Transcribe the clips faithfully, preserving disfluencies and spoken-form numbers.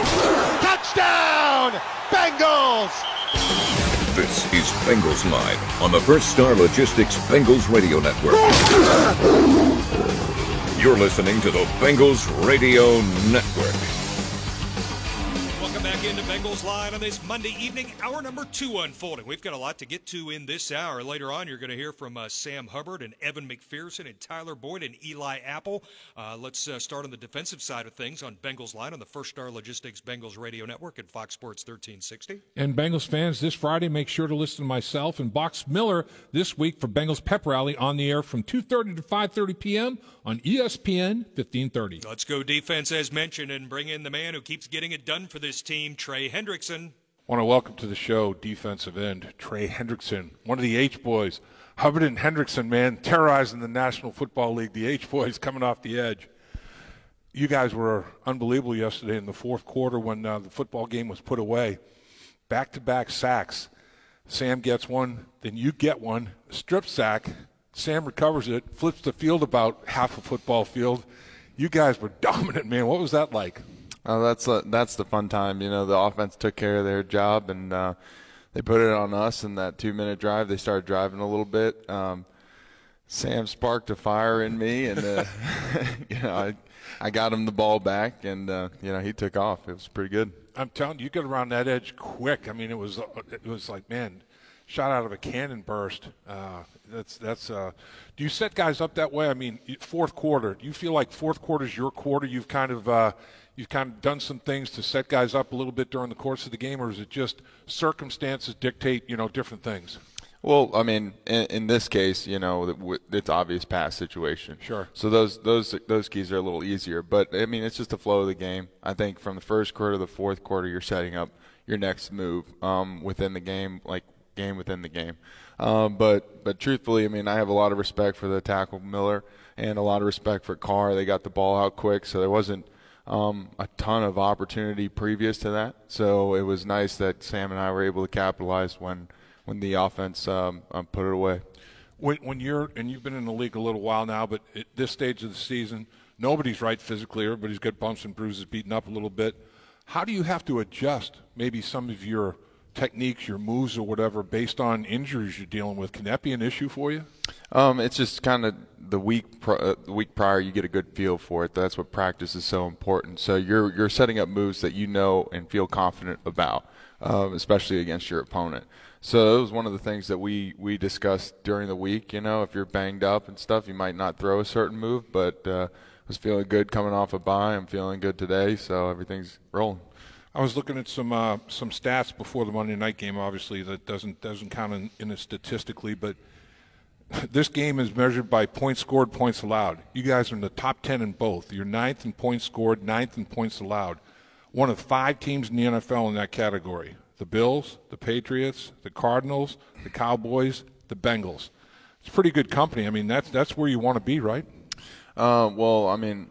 Touchdown, Bengals! This is Bengals Live on the First Star Logistics Bengals Radio Network. You're listening to the Bengals Radio Network. Welcome back into Bengals Live on this Monday evening, hour number two unfolding. We've got a lot to get to in this hour. Later on, you're going to hear from uh, Sam Hubbard and Evan McPherson and Tyler Boyd and Eli Apple. Uh, let's uh, start on the defensive side of things on Bengals Line on the First Star Logistics Bengals Radio Network at Fox Sports thirteen sixty. And Bengals fans, this Friday, make sure to listen to myself and Box Miller this week for Bengals Pep Rally on the air from two thirty to five thirty p.m. on E S P N fifteen thirty. Let's go defense as mentioned and bring in the man who keeps getting it done for this team, Trey Hendrickson. I want to welcome to the show defensive end Trey Hendrickson, one of the H-boys. Hubbard and Hendrickson, man, terrorizing the National Football League. The H-boys coming off the edge. You guys were unbelievable yesterday in the fourth quarter when uh, the football game was put away. Back-to-back sacks. Sam gets one, then you get one. Strip sack. Sam recovers it, flips the field about half a football field. You guys were dominant, man. What was that like? Oh, that's uh, that's the fun time. You know, the offense took care of their job, and uh, they put it on us in that two-minute drive. They started driving a little bit. Um, Sam sparked a fire in me, and uh, you know, I I got him the ball back, and uh, you know, he took off. It was pretty good. I'm telling you, you get around that edge quick. I mean, it was it was like, man, shot out of a cannon burst. Uh, that's that's. Uh, do you set guys up that way? I mean, fourth quarter. Do you feel like fourth quarter is your quarter? You've kind of uh, you've kind of done some things to set guys up a little bit during the course of the game, or is it just circumstances dictate, you know, different things? Well, I mean, in, in this case, you know, it's obvious pass situation. Sure. So those those those keys are a little easier, but I mean, it's just the flow of the game. I think from the first quarter to the fourth quarter, you're setting up your next move um, within the game, like game within the game. Um, but but truthfully, I mean, I have a lot of respect for the tackle Miller and a lot of respect for Carr. They got the ball out quick, so there wasn't um, a ton of opportunity previous to that. So it was nice that Sam and I were able to capitalize when when the offense um, um, put it away. When, when you're and you've been in the league a little while now, but at this stage of the season, nobody's right physically. Everybody's got bumps and bruises, beaten up a little bit. How do you have to adjust maybe some of your techniques, your moves or whatever, based on injuries you're dealing with? Can that be an issue for you? Um, it's just kind of the week pr- uh, the week prior you get a good feel for it. That's what practice is so important. So you're you're setting up moves that you know and feel confident about, um, especially against your opponent. So it was one of the things that we, we discussed during the week. You know, if you're banged up and stuff, you might not throw a certain move, but uh, I was feeling good coming off a bye. I'm feeling good today, so everything's rolling. I was looking at some uh, some stats before the Monday night game. Obviously, that doesn't doesn't count in, in it statistically, but this game is measured by points scored, points allowed. You guys are in the top ten in both. You're ninth in points scored, ninth in points allowed. One of five teams in the N F L in that category: the Bills, the Patriots, the Cardinals, the Cowboys, the Bengals. It's pretty good company. I mean, that's that's where you want to be, right? Uh, well, I mean.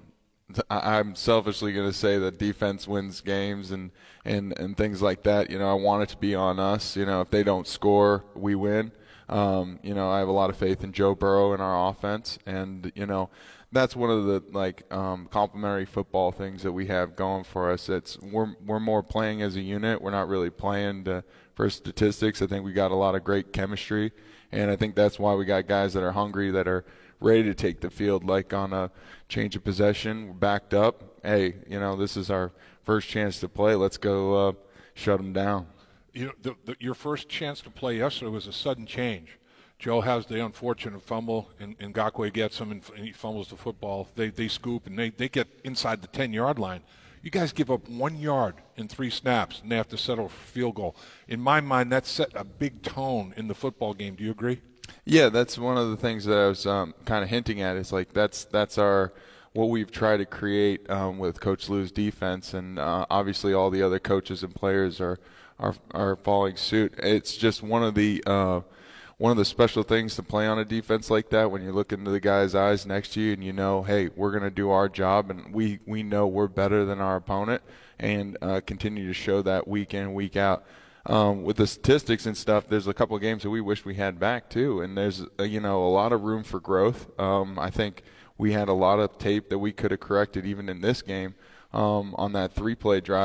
I'm selfishly going to say that defense wins games and, and, and things like that. You know, I want it to be on us. You know, if they don't score, we win. Um, you know, I have a lot of faith in Joe Burrow and our offense. And, you know, that's one of the, like, um, complementary football things that we have going for us. It's we're, we're more playing as a unit. We're not really playing to, for statistics. I think we got a lot of great chemistry. And I think that's why we got guys that are hungry, that are ready to take the field, like on a change of possession, we're backed up. Hey, you know, this is our first chance to play. Let's go uh, shut them down. You know, the, the, your first chance to play yesterday was a sudden change. Joe has the unfortunate fumble, and, and Ngakoue gets him, and, and he fumbles the football. They they scoop, and they, they get inside the ten-yard line. You guys give up one yard in three snaps, and they have to settle for a field goal. In my mind, that set a big tone in the football game. Do you agree? Yeah, that's one of the things that I was um, kind of hinting at. Is like that's that's our what we've tried to create um, with Coach Lou's defense, and uh, obviously all the other coaches and players are are are following suit. It's just one of the uh, one of the special things to play on a defense like that, when you look into the guy's eyes next to you and you know, hey, we're going to do our job, and we we know we're better than our opponent, and uh, continue to show that week in, week out. Um, with the statistics and stuff, there's a couple of games that we wish we had back too, and there's uh, you know a lot of room for growth. Um, I think we had a lot of tape that we could have corrected even in this game um, on that three-play drive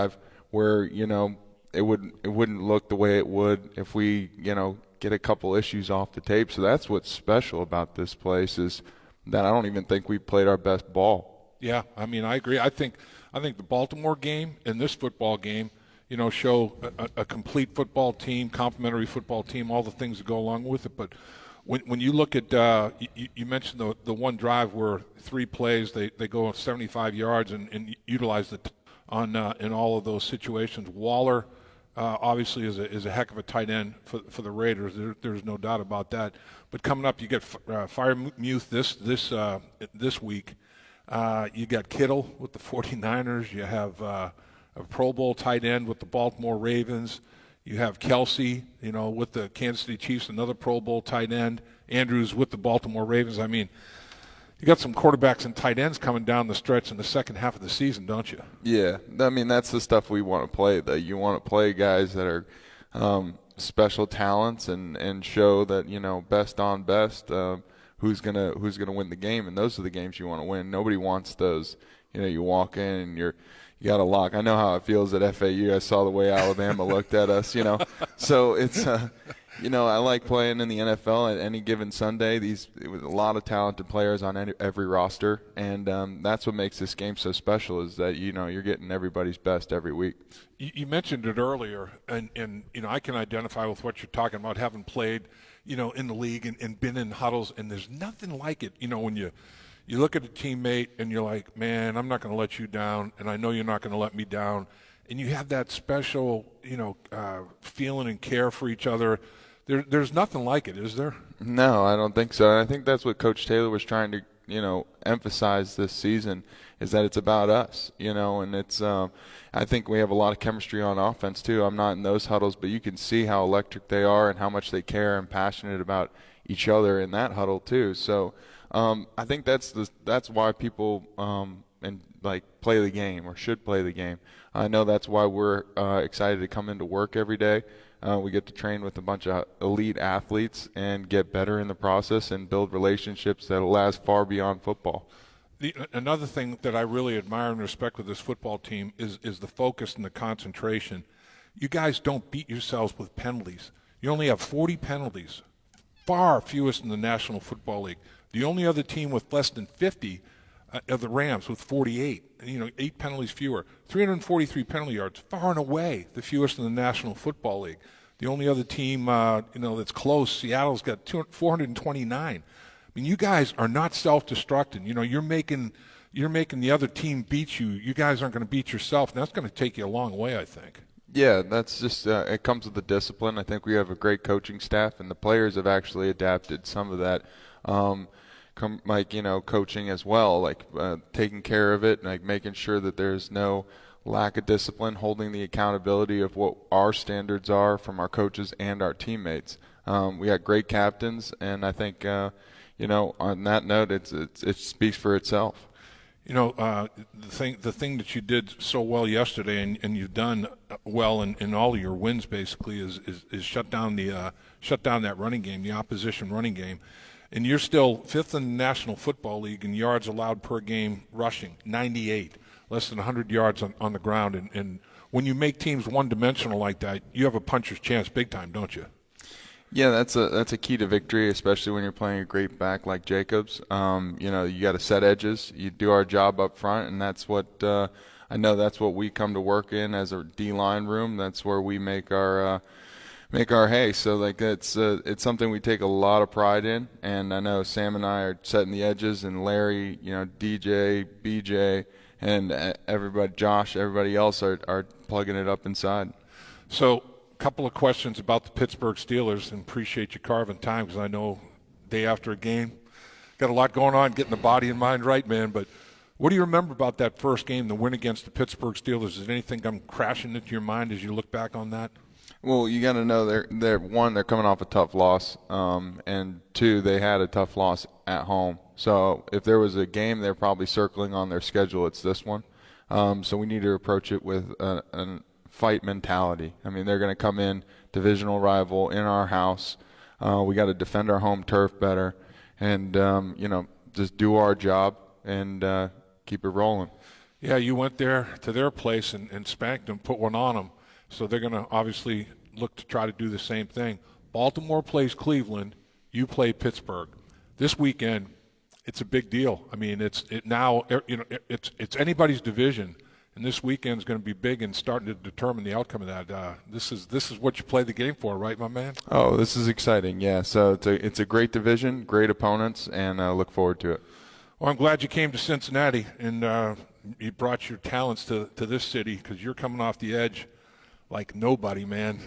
where, you know, it would it wouldn't look the way it would if we, you know, get a couple issues off the tape. So that's what's special about this place, is that I don't even think we played our best ball. Yeah, I mean, I agree. I think I think the Baltimore game and this football game, you know, show a, a complete football team, complementary football team, all the things that go along with it. But when when you look at, uh, you, you mentioned the the one drive where three plays, they, they go seventy-five yards and, and utilize it on uh, in all of those situations. Waller uh, obviously is a is a heck of a tight end for for the Raiders. There, there's no doubt about that. But coming up, you get uh, Freiermuth this this uh, this week. Uh, you got Kittle with the forty-niners. You have uh, a Pro Bowl tight end with the Baltimore Ravens. You have Kelsey, you know, with the Kansas City Chiefs, another Pro Bowl tight end. Andrews with the Baltimore Ravens. I mean, you got some quarterbacks and tight ends coming down the stretch in the second half of the season, don't you? Yeah, I mean, that's the stuff we want to play. That you want to play guys that are um, special talents and, and show that, you know, best on best. Uh, who's gonna who's gonna win the game, and those are the games you want to win. Nobody wants those. You know, you walk in and you're you got a lock. I know how it feels at F A U. I saw the way Alabama looked at us. You know, so it's uh, you know, I like playing in the N F L at any given Sunday. These it was a lot of talented players on any, every roster, and um, that's what makes this game so special. Is that, you know, you're getting everybody's best every week. You, you mentioned it earlier, and and you know, I can identify with what you're talking about, having played, you know, in the league and, and been in huddles, and there's nothing like it. You know, when you you look at a teammate and you're like, man, I'm not going to let you down, and I know you're not going to let me down, and you have that special, you know, uh, feeling and care for each other. There, there's nothing like it, is there? No, I don't think so. And I think that's what Coach Taylor was trying to, you know, emphasize this season, is that it's about us, you know, and it's um, I think we have a lot of chemistry on offense too. I'm not in those huddles, but you can see how electric they are and how much they care and passionate about each other in that huddle too. So um, I think that's the that's why people um, and like play the game or should play the game. I know that's why we're uh, excited to come into work every day. Uh, we get to train with a bunch of elite athletes and get better in the process and build relationships that will last far beyond football. The, another thing that I really admire and respect with this football team is, is the focus and the concentration. You guys don't beat yourselves with penalties. You only have forty penalties, far fewest in the National Football League. The only other team with less than fifty uh, are the Rams with forty-eight. You know, eight penalties fewer. three hundred forty-three penalty yards, far and away the fewest in the National Football League. The only other team, uh, you know, that's close, Seattle's got four hundred twenty-nine. I mean, you guys are not self-destructing. You know, you're making you're making the other team beat you. You guys aren't going to beat yourself, and that's going to take you a long way, I think. Yeah, that's just uh, it comes with the discipline. I think we have a great coaching staff, and the players have actually adapted some of that. Um, come, like, you know, coaching as well, like uh, taking care of it, like making sure that there's no lack of discipline, holding the accountability of what our standards are from our coaches and our teammates. Um, we got great captains, and I think, uh, you know, on that note, it's, it's it speaks for itself. You know, uh, the thing the thing that you did so well yesterday, and, and you've done well in, in all of your wins, basically, is is, is shut down the uh, shut down that running game, the opposition running game. And you're still fifth in the National Football League in yards allowed per game rushing, ninety-eight, less than one hundred yards on, on the ground. And, and when you make teams one-dimensional like that, you have a puncher's chance big time, don't you? Yeah, that's a that's a key to victory, especially when you're playing a great back like Jacobs. Um, you know, you got to set edges. You do our job up front, and that's what uh, I know. That's what we come to work in as a D-line room. That's where we make our uh, make our hay. So like it's uh, it's something we take a lot of pride in. And I know Sam and I are setting the edges, and Larry, you know, D J, B J, and everybody, Josh, everybody else are are plugging it up inside. So. Couple of questions about the Pittsburgh Steelers, and appreciate you carving time because I know day after a game, got a lot going on, getting the body and mind right, man. But what do you remember about that first game, the win against the Pittsburgh Steelers? Is there anything come crashing into your mind as you look back on that? Well, you got to know they're they're one, they're coming off a tough loss, um, and two, they had a tough loss at home. So if there was a game they're probably circling on their schedule, it's this one. Um, so we need to approach it with a, an fight mentality. I mean, they're going to come in, divisional rival in our house. Uh, we got to defend our home turf better, and um, you know, just do our job and uh, keep it rolling. Yeah, you went there to their place and, and spanked them, put one on them. So they're going to obviously look to try to do the same thing. Baltimore plays Cleveland. You play Pittsburgh. This weekend, it's a big deal. I mean, it's it now you know it's it's anybody's division, and this weekend is going to be big and starting to determine the outcome of that. Uh, this is this is what you play the game for, right, my man? Oh, this is exciting. Yeah, so it's a it's a great division, great opponents, and I uh, look forward to it. Well, I'm glad you came to Cincinnati and uh, you brought your talents to to this city because you're coming off the edge like nobody, man.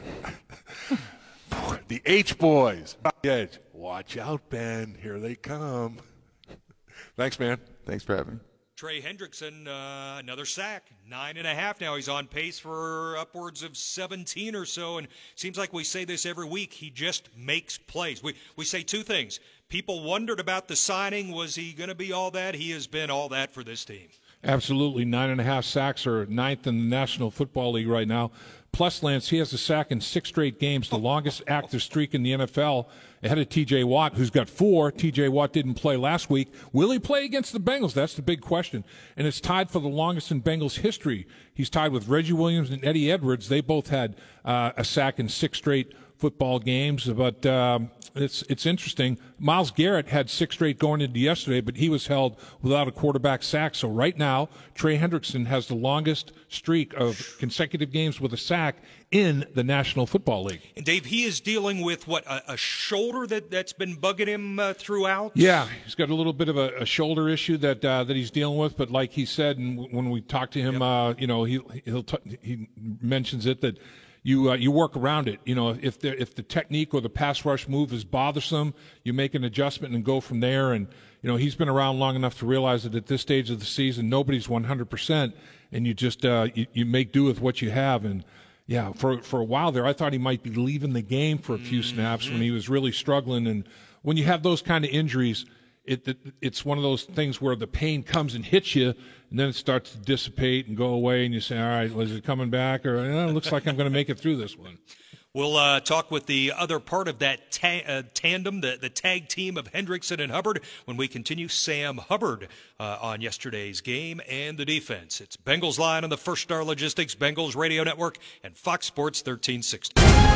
The H boys. Yeah, watch out, Ben. Here they come. Thanks, man. Thanks for having me. Trey Hendrickson, uh, another sack, nine and a half now. He's on pace for upwards of seventeen or so, and seems like we say this every week. He just makes plays. We we say two things. People wondered about the signing. Was he going to be all that? He has been all that for this team. Absolutely. Nine and a half sacks, are ninth in the National Football League right now. Plus, Lance, he has a sack in six straight games, the longest active streak in the N F L, ahead of T J Watt, who's got four. T J Watt didn't play last week. Will he play against the Bengals? That's the big question. And it's tied for the longest in Bengals history. He's tied with Reggie Williams and Eddie Edwards. They both had uh, a sack in six straight football games, but um, it's it's interesting. Myles Garrett had six straight going into yesterday, but he was held without a quarterback sack. So right now, Trey Hendrickson has the longest streak of consecutive games with a sack in the National Football League. And Dave, he is dealing with what, a, a shoulder that that's been bugging him uh, throughout. Yeah, he's got a little bit of a, a shoulder issue that uh, that he's dealing with. But like he said, and when we talked to him, yep. uh, you know, he he'll t- he mentions it that. You uh, you work around it. You know, if the if the technique or the pass rush move is bothersome, you make an adjustment and go from there. And you know, he's been around long enough to realize that at this stage of the season, nobody's one hundred percent, and you just uh, you, you make do with what you have. And yeah, for for a while there, I thought he might be leaving the game for a few mm-hmm. snaps when he was really struggling. And when you have those kind of injuries, it, it it's one of those things where the pain comes and hits you. And then it starts to dissipate and go away, and you say, all right, was it coming back? Or eh, it looks like I'm going to make it through this one. We'll uh, talk with the other part of that ta- uh, tandem, the, the tag team of Hendrickson and Hubbard, when we continue Sam Hubbard uh, on yesterday's game and the defense. It's Bengals Line on the First Star Logistics, Bengals Radio Network, and Fox Sports thirteen sixty.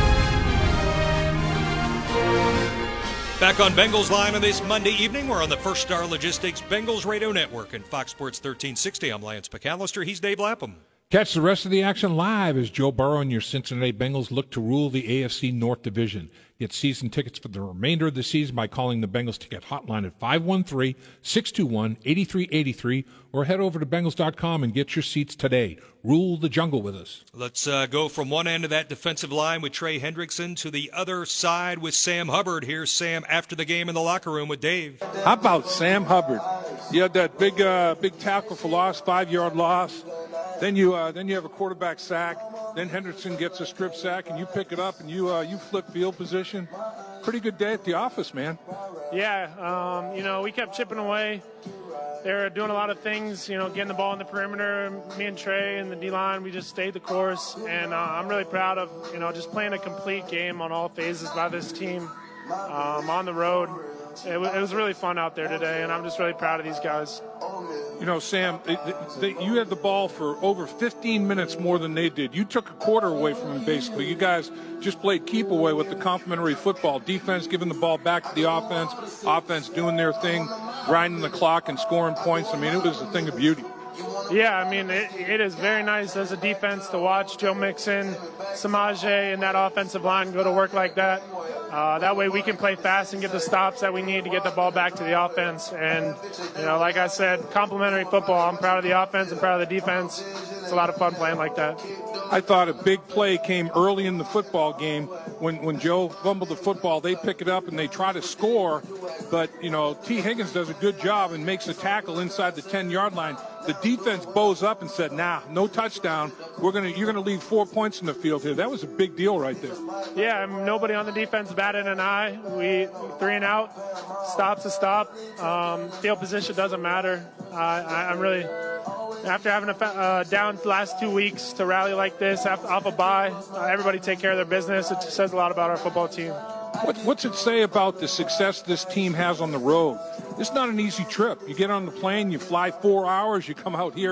Back on Bengals Line on this Monday evening. We're on the First Star Logistics Bengals Radio Network and Fox Sports thirteen sixty. I'm Lance McAllister. He's Dave Lapham. Catch the rest of the action live as Joe Burrow and your Cincinnati Bengals look to rule the A F C North Division. Get season tickets for the remainder of the season by calling the Bengals Ticket Hotline at five one three, six two one, eight three eight three or head over to Bengals dot com and get your seats today. Rule the jungle with us. Let's uh, go from one end of that defensive line with Trey Hendrickson to the other side with Sam Hubbard. Here's Sam after the game in the locker room with Dave. How about Sam Hubbard? You had that big uh, big tackle for loss, five-yard loss. Then you uh, then you have a quarterback sack. Then Hendrickson gets a strip sack, and you pick it up and you uh, you flip field position. Pretty good day at the office, man. Yeah, um, you know, we kept chipping away. They were doing a lot of things, you know, getting the ball in the perimeter. Me and Trey and the D-line, we just stayed the course. And uh, I'm really proud of, you know, just playing a complete game on all phases by this team um, on the road. It, w- it was really fun out there today, and I'm just really proud of these guys. You know, Sam, they, they, you had the ball for over fifteen minutes more than they did. You took a quarter away from them, basically. You guys just played keep away with the complimentary football. Defense giving the ball back to the offense, offense doing their thing, grinding the clock and scoring points. I mean, it was a thing of beauty. Yeah, I mean, it, it is very nice as a defense to watch Joe Mixon, Samaje, and that offensive line go to work like that. Uh, that way we can play fast and get the stops that we need to get the ball back to the offense. And, you know, like I said, complimentary football. I'm proud of the offense and proud of the defense. It's a lot of fun playing like that. I thought a big play came early in the football game when, when Joe fumbled the football. They pick it up and they try to score, but, you know, T. Higgins does a good job and makes a tackle inside the ten-yard line. The defense bows up and said, nah, no touchdown. We're gonna, you're going to leave four points in the field here. That was a big deal right there. Yeah, I mean, nobody on the defense batted an eye. We three and out, stop's a stop. Um, field position doesn't matter. Uh, I, I'm really, after having a uh, down the last two weeks to rally like this, off a bye, uh, everybody take care of their business. It says a lot about our football team. What, what's it say about the success this team has on the road? It's not an easy trip. You get on the plane, you fly four hours, you come out here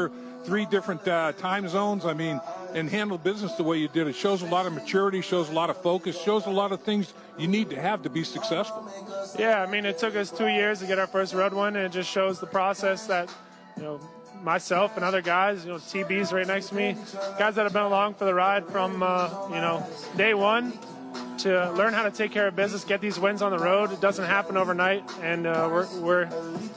three different uh, time zones. I mean, and handle business the way you did. It shows a lot of maturity, shows a lot of focus, shows a lot of things you need to have to be successful. Yeah, I mean, it took us two years to get our first road win, and it just shows the process that, you know, myself and other guys, you know, T B's right next to me, guys that have been along for the ride from, uh, you know, day one to learn how to take care of business, get these wins on the road. It doesn't happen overnight, and uh, we're, we're,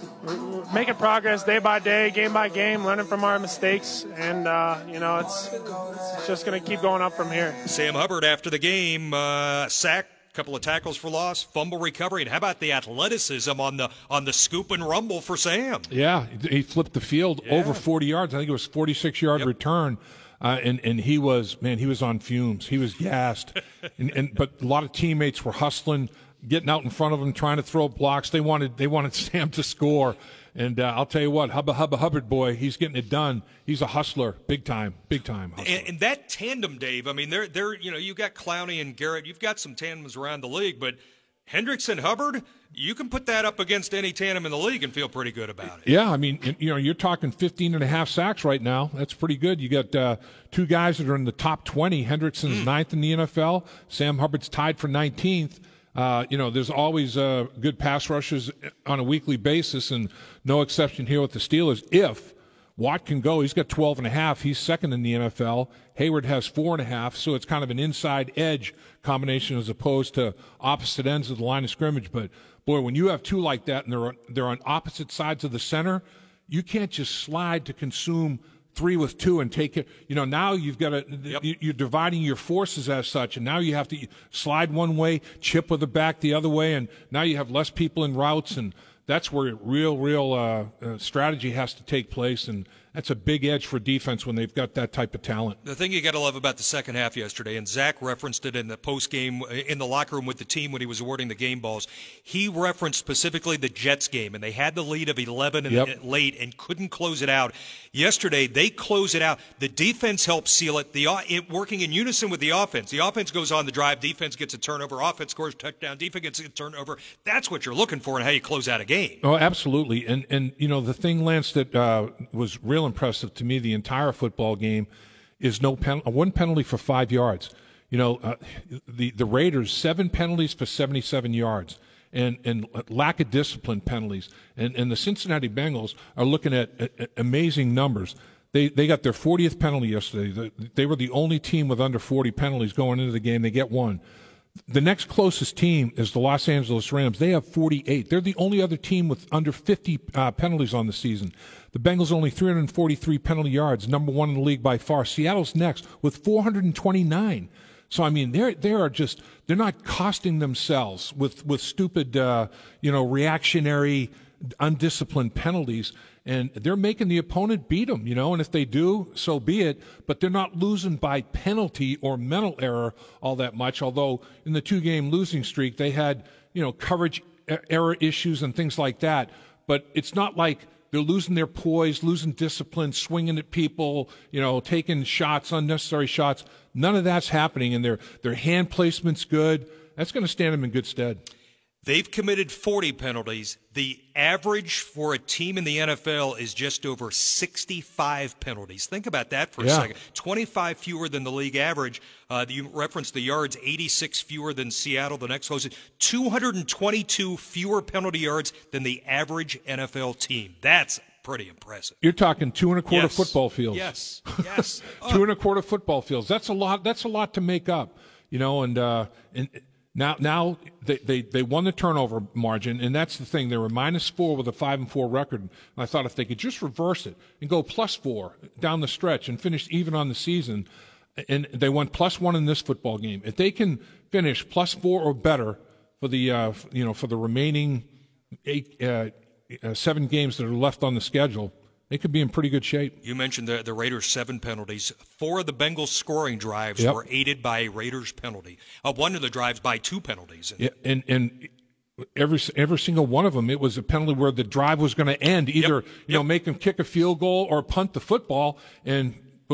we're making progress day by day, game by game, learning from our mistakes, and, uh, you know, it's, it's just going to keep going up from here. Sam Hubbard after the game, uh, sack, couple of tackles for loss, fumble recovery, and how about the athleticism on the on the scoop and rumble for Sam? Yeah, he flipped the field yeah. over forty yards. I think it was forty-six yard yep. return, uh, and and he was man, he was on fumes. He was gassed, and, and but a lot of teammates were hustling, getting out in front of him, trying to throw blocks. They wanted they wanted Sam to score. And uh, I'll tell you what, Hubba Hubba Hubbard boy, he's getting it done. He's a hustler, big time, big time hustler. And, and that tandem, Dave. I mean, they're they're you know, you've got Clowney and Garrett. You've got some tandems around the league, but Hendrickson Hubbard, you can put that up against any tandem in the league and feel pretty good about it. Yeah, I mean, you know, you're talking fifteen and a half sacks right now. That's pretty good. You got uh, two guys that are in the top twenty. Hendrickson's mm. ninth in the N F L. Sam Hubbard's tied for nineteenth. Uh, you know, there's always uh, good pass rushes on a weekly basis, and no exception here with the Steelers. If Watt can go, he's got twelve and a half. He's second in the N F L. Hayward has four and a half, so it's kind of an inside edge combination as opposed to opposite ends of the line of scrimmage. But boy, when you have two like that and they're on, they're on opposite sides of the center, you can't just slide to consume three with two and take it. You know, now you've got to, yep. you're dividing your forces as such, and now you have to slide one way, chip with the back the other way, and now you have less people in routes, and that's where real, real uh, uh, strategy has to take place, and that's a big edge for defense when they've got that type of talent. The thing you got to love about the second half yesterday, and Zach referenced it in the post game in the locker room with the team when he was awarding the game balls. He referenced specifically the Jets game, and they had the lead of eleven and yep. late and couldn't close it out. Yesterday, they close it out. The defense helped seal it. The it, working in unison with the offense. The offense goes on the drive. Defense gets a turnover. Offense scores a touchdown. Defense gets a turnover. That's what you're looking for and how you close out a game. Oh, absolutely. And and you know the thing, Lance, that uh, was real impressive to me the entire football game is no pen, one penalty for five yards. You know, uh, the the Raiders seven penalties for seventy-seven yards, and and lack of discipline penalties. And and the Cincinnati Bengals are looking at, at amazing numbers. They they got their fortieth penalty yesterday. They were the only team with under forty penalties going into the game. They get one. The next closest team is the Los Angeles Rams. They have forty-eight. They're the only other team with under fifty uh, penalties on the season. The Bengals only three hundred forty-three penalty yards, number one in the league by far. Seattle's next with four hundred twenty-nine. So I mean, they're they are just they're not costing themselves with with stupid, uh, you know, reactionary, undisciplined penalties. And they're making the opponent beat them, you know, and if they do, so be it. But they're not losing by penalty or mental error all that much, although in the two-game losing streak, they had, you know, coverage error issues and things like that. But it's not like they're losing their poise, losing discipline, swinging at people, you know, taking shots, unnecessary shots. None of that's happening, and their, their hand placement's good. That's going to stand them in good stead. They've committed forty penalties. The average for a team in the N F L is just over sixty-five penalties. Think about that for a yeah. second. twenty-five fewer than the league average. Uh, you referenced the yards, eighty-six fewer than Seattle, the next closest. two hundred twenty-two fewer penalty yards than the average N F L team. That's pretty impressive. You're talking two and a quarter yes. football fields. Yes, yes. two and a quarter football fields. That's a lot. That's a lot to make up, you know, and, uh, and, Now, now they, they, they won the turnover margin, and that's the thing. They were minus four with a five and four record. And I thought if they could just reverse it and go plus four down the stretch and finish even on the season, and they went plus one in this football game. If they can finish plus four or better for the uh, you know for the remaining eight uh, uh, seven games that are left on the schedule, they could be in pretty good shape. You mentioned the, the Raiders' seven penalties. Four of the Bengals' scoring drives yep. were aided by a Raiders penalty. Uh, one of the drives by two penalties. Yeah, and and every every single one of them, it was a penalty where the drive was going to end. Either yep. you know yep. make them kick a field goal or punt the football, and boom,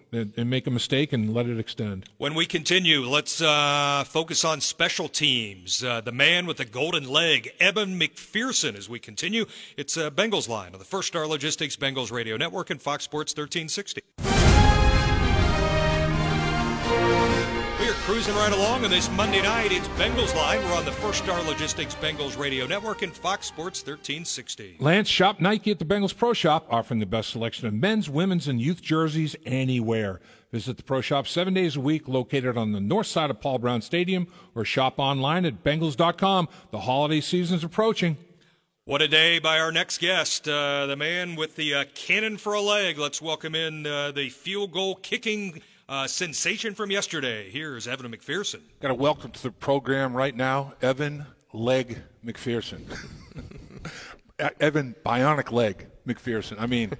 and, and make a mistake and let it extend. When we continue, let's uh, focus on special teams. Uh, the man with the golden leg, Evan McPherson, as we continue. It's uh, Bengals Line on the First Star Logistics Bengals Radio Network and Fox Sports thirteen sixty. We are cruising right along on this Monday night. It's Bengals Line. We're on the First Star Logistics Bengals Radio Network and Fox Sports thirteen sixty. Lance, shop Nike at the Bengals Pro Shop, offering the best selection of men's, women's, and youth jerseys anywhere. Visit the Pro Shop seven days a week, located on the north side of Paul Brown Stadium, or shop online at Bengals dot com. The holiday season's approaching. What a day by our next guest, uh, the man with the uh, cannon for a leg. Let's welcome in uh, the field goal kicking uh, sensation from yesterday. Here's Evan McPherson. Got to welcome to the program right now, Evan Leg McPherson. Evan Bionic Leg McPherson. I mean,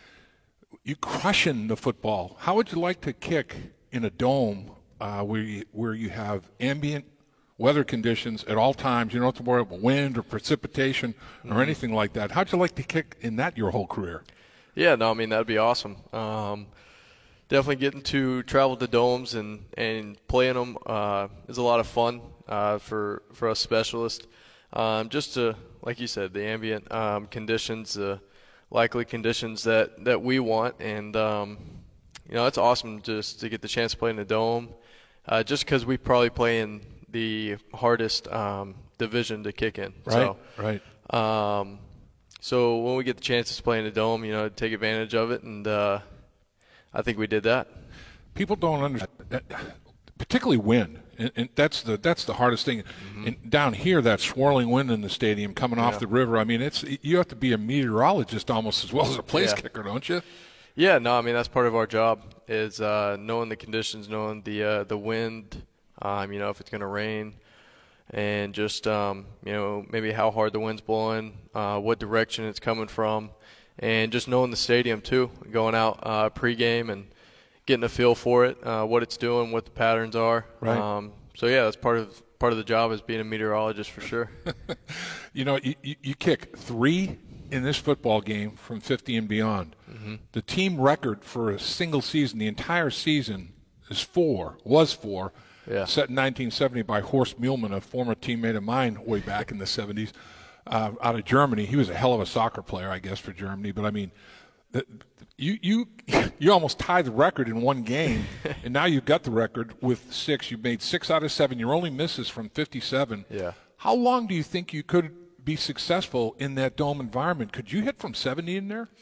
you crushing the football. How would you like to kick in a dome uh, where you, where you have ambient weather conditions at all times? You don't have to worry about wind or precipitation or mm-hmm. anything like that. How'd you like to kick in that your whole career? Yeah, no, I mean, that'd be awesome. Um, definitely getting to travel to domes and, and playing them uh, is a lot of fun uh, for, for us specialists. Um, just to, like you said, the ambient um, conditions, the uh, likely conditions that, that we want. And, um, you know, it's awesome just to get the chance to play in the dome uh, just because we probably play in the hardest um, division to kick in. Right, so, right. Um, so when we get the chance to play in the dome, you know, take advantage of it, and uh, I think we did that. People don't understand, particularly wind, and, and that's the that's the hardest thing. Mm-hmm. And down here, that swirling wind in the stadium coming yeah. off the river. I mean, it's you have to be a meteorologist almost as well as a place yeah. kicker, don't you? Yeah, no, I mean that's part of our job is uh, knowing the conditions, knowing the uh, the wind. Um, you know, if it's going to rain, and just, um, you know, maybe how hard the wind's blowing, uh, what direction it's coming from, and just knowing the stadium, too, going out uh, pregame and getting a feel for it, uh, what it's doing, what the patterns are. Right. Um, so, yeah, that's part of part of the job is being a meteorologist for sure. You know, you, you, you kick three in this football game from fifty and beyond. Mm-hmm. The team record for a single season, the entire season, is four, was four. Yeah. Set in nineteen seventy by Horst Muhlmann, a former teammate of mine way back in the seventies, uh, out of Germany. He was a hell of a soccer player, I guess, for Germany. But, I mean, the, you you you almost tied the record in one game, and now you've got the record with six. You've made six out of seven. Your only misses from fifty-seven. Yeah. How long do you think you could be successful in that dome environment? Could you hit from seventy in there?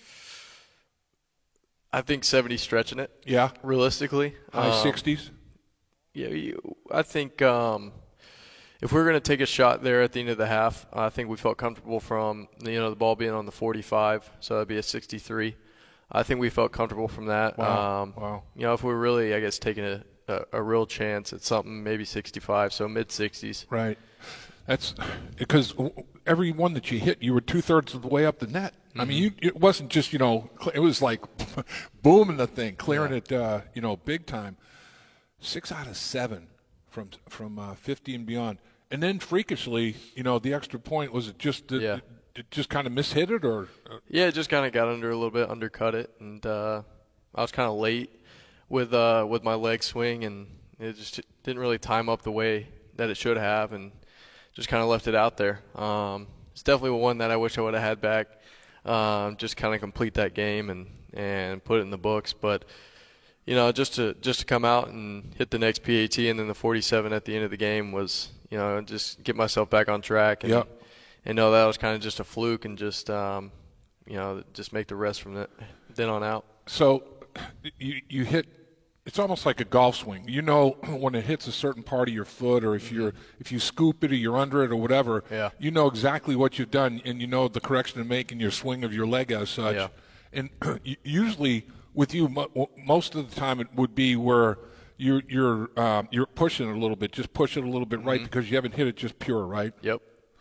I think seventy stretching it. Yeah. Realistically. High um, sixties? Yeah, you, I think um, if we we're going to take a shot there at the end of the half, I think we felt comfortable from you know the ball being on the forty-five, so that'd be a sixty-three. I think we felt comfortable from that. Wow. Um, wow. You know, if we were really, I guess, taking a, a, a real chance at something, maybe sixty-five, so mid sixties. Right. That's because every one that you hit, you were two thirds of the way up the net. Mm-hmm. I mean, you, it wasn't just you know, it was like booming the thing, clearing yeah. it, uh, you know, big time. Six out of seven from from uh, fifty and beyond, and then freakishly, you know, the extra point was it just uh, yeah. it, it just kind of mishit it or? Uh... Yeah, it just kind of got under a little bit, undercut it, and uh, I was kind of late with uh, with my leg swing, and it just didn't really time up the way that it should have, and just kind of left it out there. Um, it's definitely one that I wish I would have had back, um, just kind of complete that game and and put it in the books, but. You know, just to just to come out and hit the next P A T and then the forty-seven at the end of the game was, you know, just get myself back on track and yep. and know that was kind of just a fluke and just, um, you know, just make the rest from that, then on out. So you you hit. It's almost like a golf swing. You know when it hits a certain part of your foot, or if you're if you scoop it or you're under it or whatever. Yeah. You know exactly what you've done, and you know the correction to make in your swing of your leg as such. Yeah. And usually. With you, most of the time it would be where you're you're um, you're pushing it a little bit, just push it a little bit mm-hmm. right because you haven't hit it just pure, right? Yep.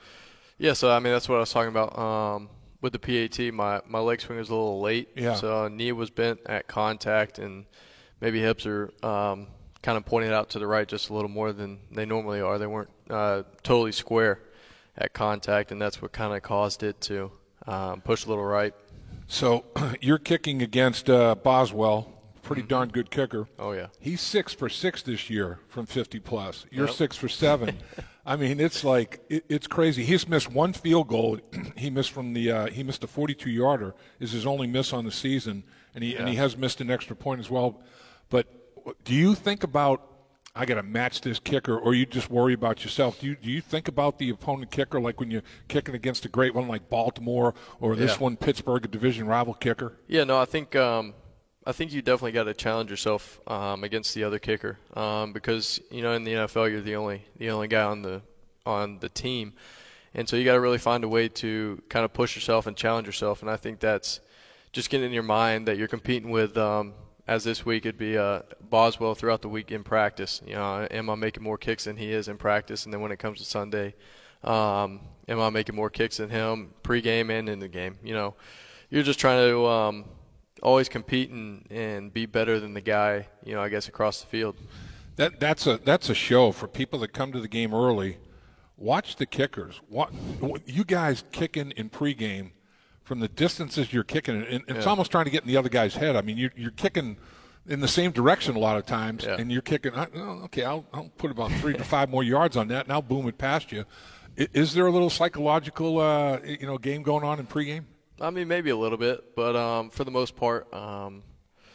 Yeah, so I mean that's what I was talking about um, with the P A T. My my leg swing was a little late, yeah. So knee was bent at contact, and maybe hips are um, kind of pointed out to the right just a little more than they normally are. They weren't uh, totally square at contact, and that's what kind of caused it to um, push a little right. So you're kicking against uh, Boswell, pretty darn good kicker. Oh, yeah. He's six for six this year from fifty plus. You're Yep. six for seven. I mean, it's like it, it's crazy. He's missed one field goal. he missed from the uh, he missed a forty-two yarder. Is his only miss on the season, and he Yeah. and he has missed an extra point as well. But do you think about, I got to match this kicker, or you just worry about yourself? Do you do you think about the opponent kicker, like when you're kicking against a great one like Baltimore, or this Yeah. one Pittsburgh, a division rival kicker? Yeah, no, I think um, I think you definitely got to challenge yourself um, against the other kicker um, because you know in the N F L you're the only the only guy on the on the team, and so you got to really find a way to kind of push yourself and challenge yourself. And I think that's just getting in your mind that you're competing with. Um, as this week it'd be uh, Boswell throughout the week in practice. You know, am I making more kicks than he is in practice? And then when it comes to Sunday, um, am I making more kicks than him pregame and in the game? You know, you're just trying to um, always compete and, and be better than the guy, you know, I guess across the field. That that's a that's a show for people that come to the game early. Watch the kickers. What you guys kicking in pregame from the distances you're kicking, and, and it's Yeah. almost trying to get in the other guy's head. I mean, you're you're kicking in the same direction a lot of times, Yeah. and you're kicking. Oh, okay, I'll I'll put about three to five more yards on that, and I'll boom it past you. I- Is there a little psychological, uh, you know, game going on in pregame? I mean, maybe a little bit, but um, for the most part, um,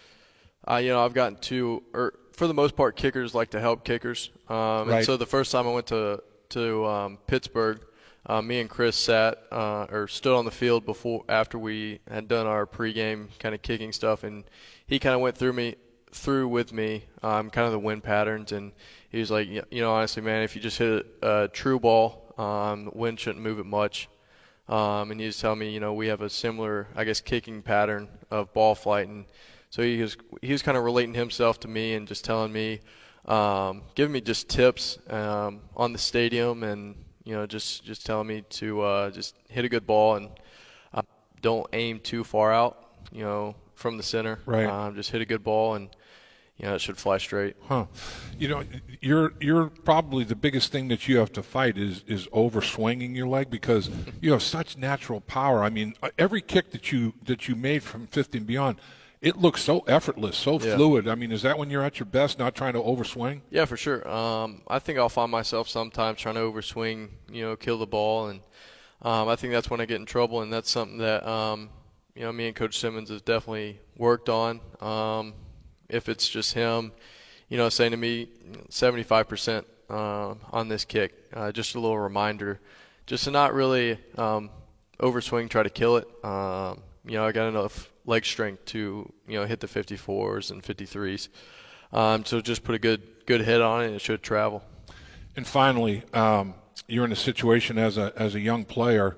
I you know I've gotten to, or for the most part, kickers like to help kickers. Um, Right. And so the first time I went to to um, Pittsburgh, uh, me and Chris sat uh, or stood on the field before after we had done our pregame kind of kicking stuff, and he kind of went through me through with me um, kind of the wind patterns, and he was like, you know, honestly, man, if you just hit a, a true ball, um, the wind shouldn't move it much. Um, and he was telling me, you know, we have a similar, I guess, kicking pattern of ball flight. And so he was he was kind of relating himself to me and just telling me, um, giving me just tips um, on the stadium and, you know, just, just telling me to uh, just hit a good ball and uh, don't aim too far out, you know, from the center. Right. Um, just hit a good ball and, you know, it should fly straight. Huh. You know, you're you're probably the biggest thing that you have to fight is is over swinging your leg because you have such natural power. I mean, every kick that you that you made from fifty and beyond, it looks so effortless, so Yeah. fluid. I mean, is that when you're at your best, not trying to overswing? Yeah, for sure. Um, I think I'll find myself sometimes trying to overswing, you know, kill the ball, and um, I think that's when I get in trouble, and that's something that um, you know, me and Coach Simmons have definitely worked on. Um, if it's just him, you know, saying to me seventy-five percent uh, on this kick, uh, just a little reminder, just to not really um, overswing, try to kill it. Um, you know, I got enough leg strength to, you know, hit the fifty-fours and fifty-threes. Um, so just put a good good hit on it, and it should travel. And finally, um, you're in a situation as a as a young player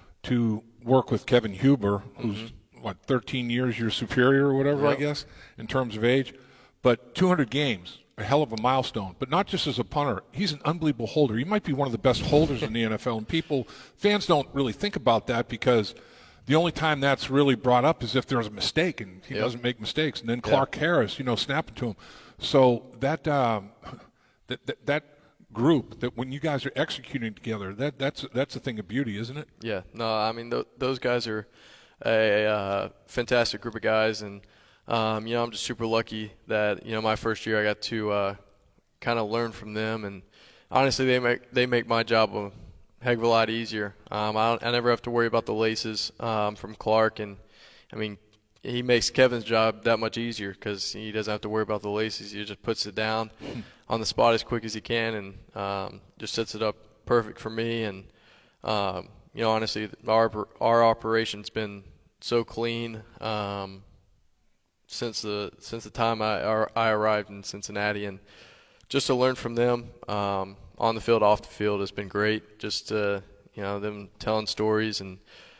to work with Kevin Huber, who's mm-hmm. what thirteen years your superior or whatever, Yep. I guess, in terms of age. But two hundred games, a hell of a milestone. But not just as a punter, he's an unbelievable holder. He might be one of the best holders in the N F L. And people, fans don't really think about that because the only time that's really brought up is if there's a mistake, and he Yep. doesn't make mistakes. And then Clark Harris, you know, snapping to him. So that um, that, that that group, that when you guys are executing together, that that's that's a thing of beauty, isn't it? Yeah, no, I mean th- those guys are a uh, fantastic group of guys, and um, you know I'm just super lucky that you know my first year I got to uh, kind of learn from them, and honestly they make they make my job a heck of a lot easier. Um, I, don't, I never have to worry about the laces um, from Clark, and I mean he makes Kevin's job that much easier because he doesn't have to worry about the laces. He just puts it down on the spot as quick as he can, and um, just sets it up perfect for me. And um, you know, honestly, our our operation's been so clean um, since the since the time I our, I arrived in Cincinnati, and just to learn from them um, on the field, off the field has been great. Just uh, you know, them telling stories and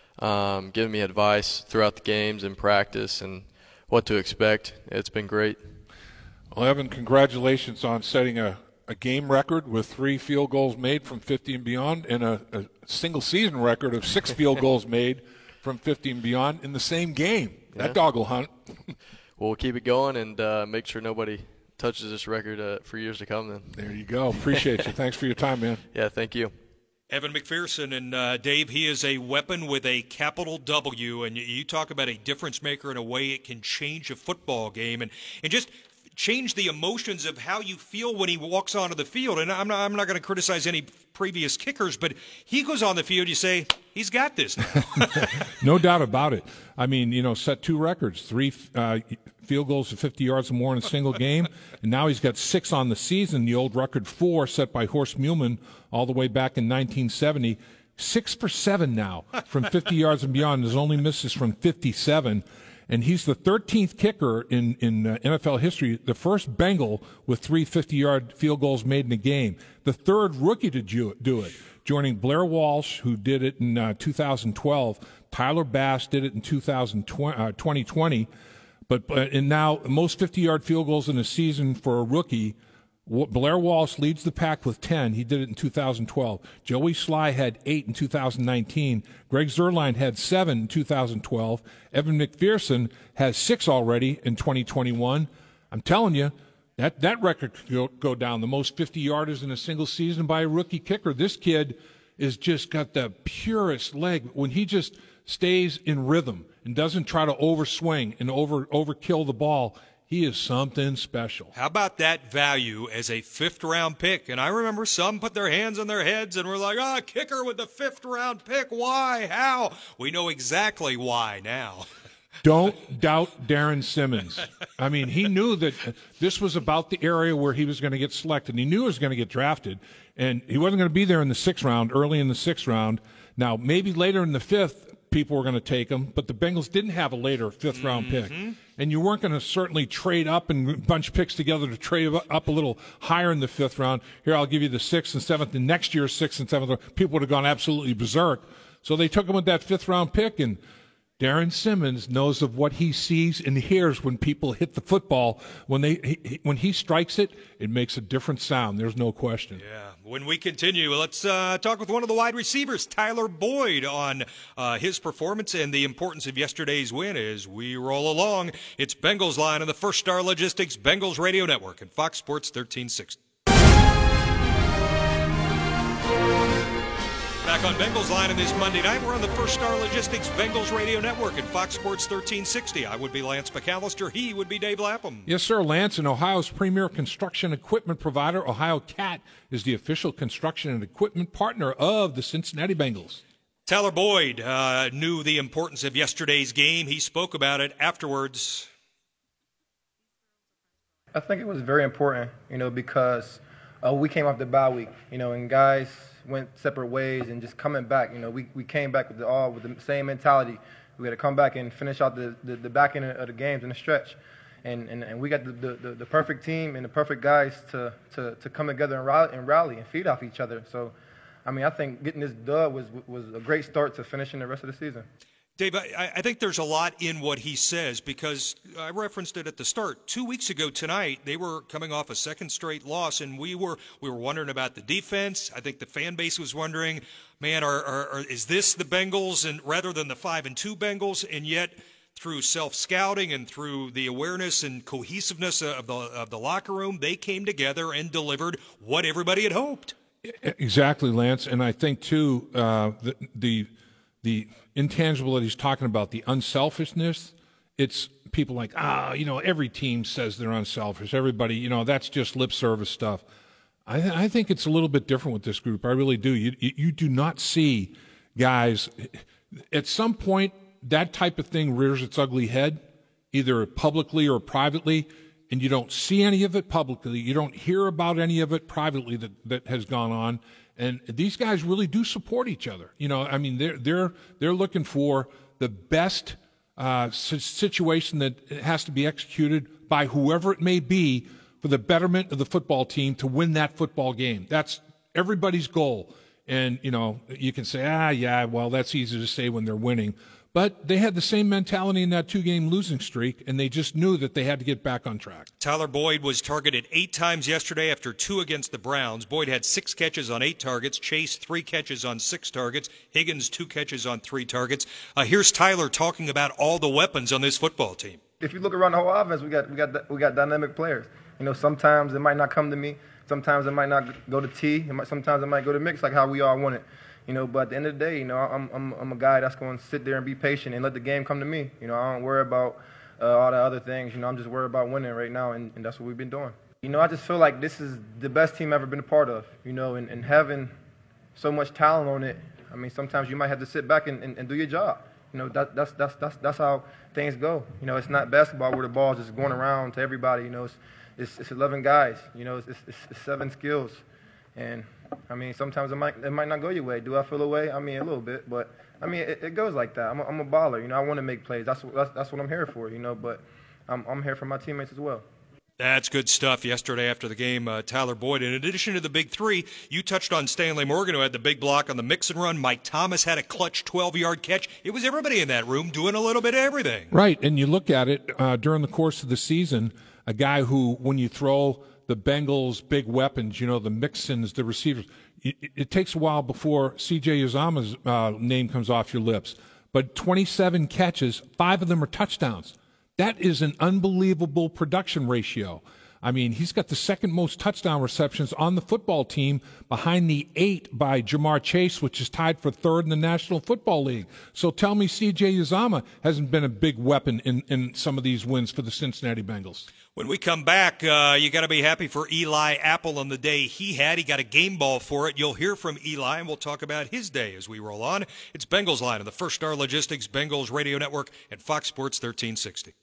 um, giving me advice throughout the games and practice and what to expect. It's been great. Well, Evan, congratulations on setting a, a game record with three field goals made from fifty and beyond, and a, a single season record of six field goals made from fifty and beyond in the same game. That Yeah. dog will hunt. Well, we'll keep it going and uh, make sure nobody touches this record uh, for years to come then. There you go. Appreciate you. Thanks for your time, man. Yeah, thank you. Evan McPherson, and uh, Dave, he is a weapon with a capital W, and you, you talk about a difference maker in a way it can change a football game and, and just change the emotions of how you feel when he walks onto the field. And I'm not, I'm not going to criticize any previous kickers, but he goes on the field, you say, he's got this now. No doubt about it. I mean, you know, set two records, three uh, field goals of fifty yards or more in a single game, and now he's got six on the season, the old record four set by Horst Muhlmann all the way back in nineteen seventy. Six for seven now from fifty yards and beyond. His only misses from fifty-seven. And he's the thirteenth kicker in, in uh, N F L history, the first Bengal with three fifty-yard field goals made in a game, the third rookie to do, do it, joining Blair Walsh, who did it in uh, two thousand twelve. Tyler Bass did it in two thousand twenty, uh, twenty twenty. But uh, and now most fifty-yard field goals in a season for a rookie, Blair Walsh leads the pack with ten. He did it in two thousand twelve. Joey Sly had eight in two thousand nineteen. Greg Zuerlein had seven in two thousand twelve. Evan McPherson has six already in twenty twenty-one. I'm telling you, that, that record could go, go down. The most fifty-yarders in a single season by a rookie kicker. This kid is just got the purest leg. When he just stays in rhythm and doesn't try to overswing and over overkill the ball, he is something special. How about that value as a fifth-round pick? And I remember some put their hands on their heads and were like, ah, oh, kicker with the fifth-round pick. Why? How? We know exactly why now. Don't doubt Darren Simmons. I mean, he knew that this was about the area where he was going to get selected. He knew he was going to get drafted, and he wasn't going to be there in the sixth round, early in the sixth round. Now, maybe later in the fifth, people were going to take him, but the Bengals didn't have a later fifth-round mm-hmm. pick. And you weren't going to certainly trade up and bunch picks together to trade up a little higher in the fifth round. Here, I'll give you the sixth and seventh, and next year's sixth and seventh round. People would have gone absolutely berserk. So they took him with that fifth-round pick, and Darren Simmons knows of what he sees and hears when people hit the football. When they he, when he strikes it, it makes a different sound. There's no question. Yeah. When we continue, let's uh, talk with one of the wide receivers, Tyler Boyd, on uh, his performance and the importance of yesterday's win as we roll along. It's Bengals Line on the First Star Logistics Bengals Radio Network and Fox Sports thirteen sixty. Back on Bengals Line on this Monday night, we're on the First Star Logistics Bengals Radio Network and Fox Sports thirteen sixty. I would be Lance McAllister. He would be Dave Lapham. Yes, sir. Lance, and Ohio's premier construction equipment provider, Ohio Cat, is the official construction and equipment partner of the Cincinnati Bengals. Tyler Boyd uh, knew the importance of yesterday's game. He spoke about it afterwards. I think it was very important, you know, because uh, we came off the bye week, you know, and guys went separate ways, and just coming back, you know, we, we came back with the, all with the same mentality. We got to come back and finish out the, the, the back end of the games in the stretch. And, and, and we got the, the, the perfect team and the perfect guys to, to, to come together and rally, and rally and feed off each other. So, I mean, I think getting this dub was, was a great start to finishing the rest of the season. Dave, I, I think there's a lot in what he says because I referenced it at the start. Two weeks ago tonight, they were coming off a second straight loss, and we were we were wondering about the defense. I think the fan base was wondering, man, are, are, are, is this the Bengals and rather than the five and two Bengals? And yet, through self-scouting and through the awareness and cohesiveness of the of the locker room, they came together and delivered what everybody had hoped. Exactly, Lance, and I think too uh, the the. The intangible that he's talking about, the unselfishness, it's people like, ah, you know, every team says they're unselfish. Everybody, you know, that's just lip service stuff. I, th- I think it's a little bit different with this group. I really do. You, you, you do not see guys, at some point, that type of thing rears its ugly head, either publicly or privately, and you don't see any of it publicly. You don't hear about any of it privately that, that has gone on. And these guys really do support each other. You know, I mean, they're they're they're looking for the best uh, situation that has to be executed by whoever it may be for the betterment of the football team to win that football game. That's everybody's goal. And you know, you can say, ah, yeah, well, that's easy to say when they're winning. But they had the same mentality in that two-game losing streak, and they just knew that they had to get back on track. Tyler Boyd was targeted eight times yesterday after two against the Browns. Boyd had six catches on eight targets. Chase, three catches on six targets. Higgins, two catches on three targets. Uh, here's Tyler talking about all the weapons on this football team. If you look around the whole offense, we got we got we got dynamic players. You know, sometimes it might not come to me. sometimes it might not go to T. It might, sometimes it might go to mix, like how we all want it. You know, but at the end of the day, you know, I'm I'm I'm a guy that's going to sit there and be patient and let the game come to me. You know, I don't worry about uh, all the other things. You know, I'm just worried about winning right now, and, and that's what we've been doing. You know, I just feel like this is the best team I've ever been a part of. You know, and, and having so much talent on it, I mean, sometimes you might have to sit back and, and, and do your job. You know, that, that's that's that's that's how things go. You know, it's not basketball where the ball's just going around to everybody. You know, it's it's, it's eleven guys. You know, it's, it's, it's seven skills, and I mean, sometimes it might it might not go your way. Do I feel away? I mean, a little bit, but I mean, it, it goes like that. I'm a, I'm a baller. You know, I want to make plays. That's that's that's what I'm here for. You know, but I'm I'm here for my teammates as well. That's good stuff. Yesterday after the game, uh, Tyler Boyd, in addition to the big three, you touched on Stanley Morgan, who had the big block on the mix and run. Mike Thomas had a clutch twelve-yard catch. It was everybody in that room doing a little bit of everything. Right, and you look at it uh, during the course of the season, a guy who, when you throw the Bengals' big weapons, you know, the Mixons, the receivers, it, it takes a while before C J Uzomah's uh, name comes off your lips. But twenty-seven catches, five of them are touchdowns. That is an unbelievable production ratio. I mean, he's got the second most touchdown receptions on the football team behind the eight by Jamar Chase, which is tied for third in the National Football League. So tell me C J Uzomah hasn't been a big weapon in, in some of these wins for the Cincinnati Bengals. When we come back, uh, you got to be happy for Eli Apple on the day he had. He got a game ball for it. You'll hear from Eli, and we'll talk about his day as we roll on. It's Bengals Line on the First Star Logistics Bengals Radio Network and Fox Sports thirteen sixty.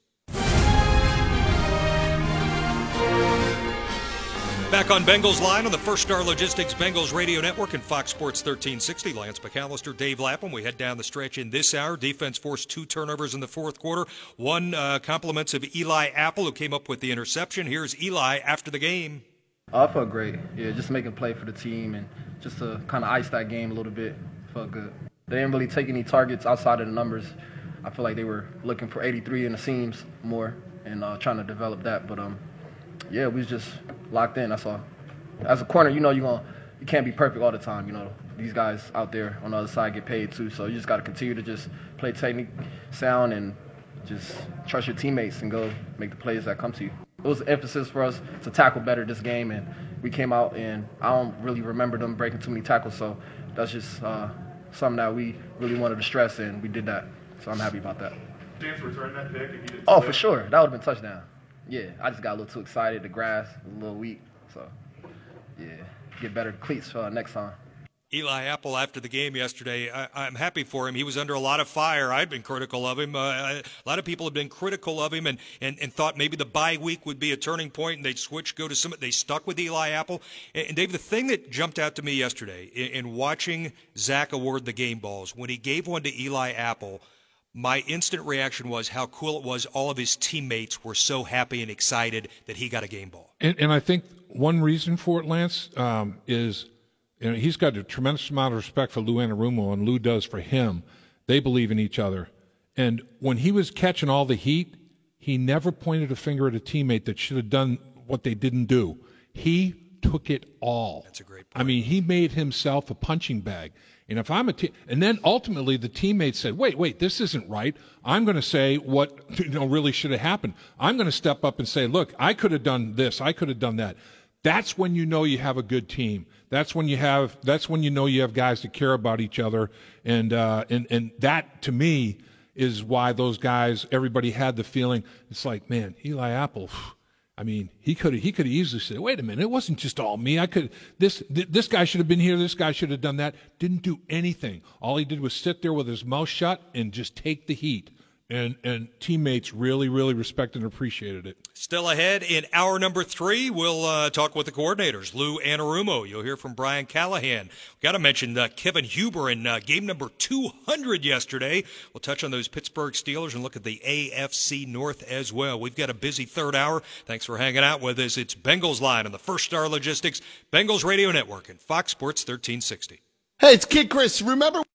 Back on Bengals Line on the First Star Logistics Bengals Radio Network and Fox Sports thirteen sixty. Lance McAllister, Dave Lapham. We head down the stretch in this hour. Defense forced two turnovers in the fourth quarter. One uh, compliments of Eli Apple, who came up with the interception. Here's Eli after the game. Oh, I felt great. Yeah, just making play for the team and just to kind of ice that game a little bit. Felt good. They didn't really take any targets outside of the numbers. I feel like they were looking for eighty-three in the seams more and uh, trying to develop that. But um, yeah, we was just locked in. That's all. As a corner, you know, you gonna you can't be perfect all the time. You know, these guys out there on the other side get paid too. So you just got to continue to just play technique, sound, and just trust your teammates and go make the plays that come to you. It was an emphasis for us to tackle better this game, and we came out and I don't really remember them breaking too many tackles. So that's just uh, something that we really wanted to stress, and we did that. So I'm happy about that. Chance to return that pick if you did. Oh, for sure. That would have been touchdown. Yeah, I just got a little too excited. The grass was a little weak. So, yeah, get better cleats uh, next time. Eli Apple, after the game yesterday, I, I'm happy for him. He was under a lot of fire. I'd been critical of him. Uh, a lot of people have been critical of him and, and, and thought maybe the bye week would be a turning point and they'd switch, go to some. They stuck with Eli Apple. And, and Dave, the thing that jumped out to me yesterday in, in watching Zach award the game balls, when he gave one to Eli Apple, my instant reaction was how cool it was. All of his teammates were so happy and excited that he got a game ball. And, and I think one reason for it, Lance, um, is you know, he's got a tremendous amount of respect for Lou Anarumo, and Lou does for him. They believe in each other. And when he was catching all the heat, he never pointed a finger at a teammate that should have done what they didn't do. He took it all. That's a great point. I mean, he made himself a punching bag. And if I'm a te- and then ultimately the teammates said, wait, wait, this isn't right. I'm going to say what you know really should have happened. I'm going to step up and say, look, I could have done this. I could have done that. That's when you know you have a good team. That's when you have. That's when you know you have guys that care about each other. And uh, and and that to me is why those guys. Everybody had the feeling. It's like, man, Eli Apple. I mean, he could he could easily say, wait a minute, it wasn't just all me. I could this th- this guy should have been here. This guy should have done that. Didn't do anything. All he did was sit there with his mouth shut and just take the heat. And and teammates really, really respected and appreciated it. Still ahead in hour number three, we'll uh, talk with the coordinators, Lou Anarumo. You'll hear from Brian Callahan. We've got to mention uh, Kevin Huber in uh, game number two hundred yesterday. We'll touch on those Pittsburgh Steelers and look at the A F C North as well. We've got a busy third hour. Thanks for hanging out with us. It's Bengals Line on the First Star Logistics Bengals Radio Network and Fox Sports thirteen sixty. Hey, it's Kid Chris. Remember